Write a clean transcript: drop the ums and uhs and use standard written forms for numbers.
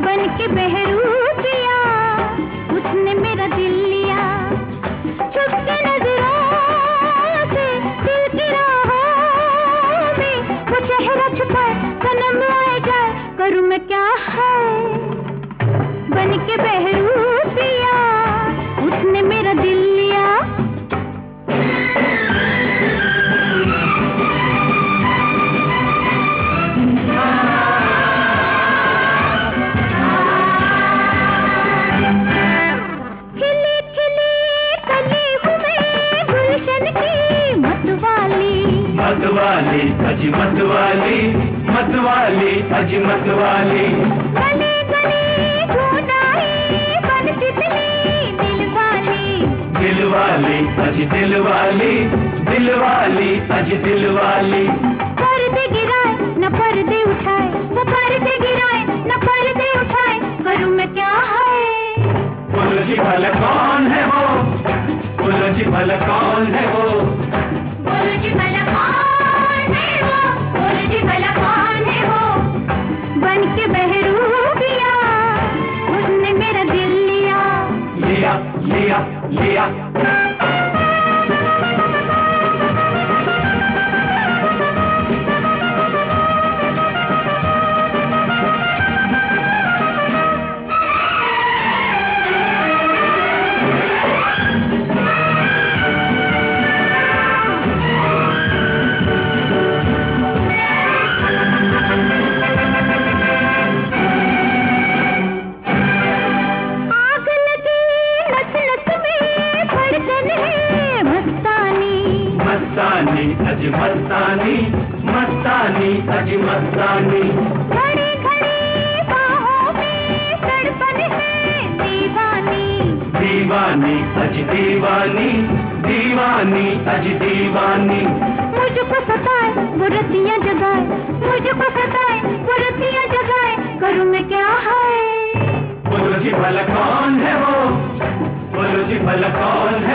बन के बहरूपिया उसने मेरा दिल लिया, छुप के नजरों से दिल की राहों में वो चेहरा छुपाए सनम आए जाए, करूँ मैं क्या है बन के बहरूपिया उसने मेरा दिल लिया। मतवाली अजी मतवाली, मतवाली अजी मतवाली, गली गली ढूंढ आई बन तितली दिलवाली, दिलवाली अजी दिलवाली, दिलवाली अजी दिलवाली। पर्दे गिराए न पर्दे उठाए, वो पर्दे गिराए न पर्दे उठाए, करूँ मैं क्या है। बोलो जी भला कौन है वो, बोलो जी भला कौन है वो, बोलो जी भला कौन है वो, बोलो जी भला कौन है वो, बन के बहरूपिया उसने मेरा दिल लिया, लिया लिया लिया। मस्तानी अजी मस्तानी, मस्तानी अजी मस्तानी, घड़ी घड़ी बाहों में तड़पन है दीवानी, दीवानी अजी दीवानी, दीवानी अजी दीवानी। मुझको सताए वो रतियाँ जगाए, मुझको सताए वो रतियाँ जगाए, करूँ मैं क्या है। बोलो जी भला कौन है वो, बोलो जी भला कौन है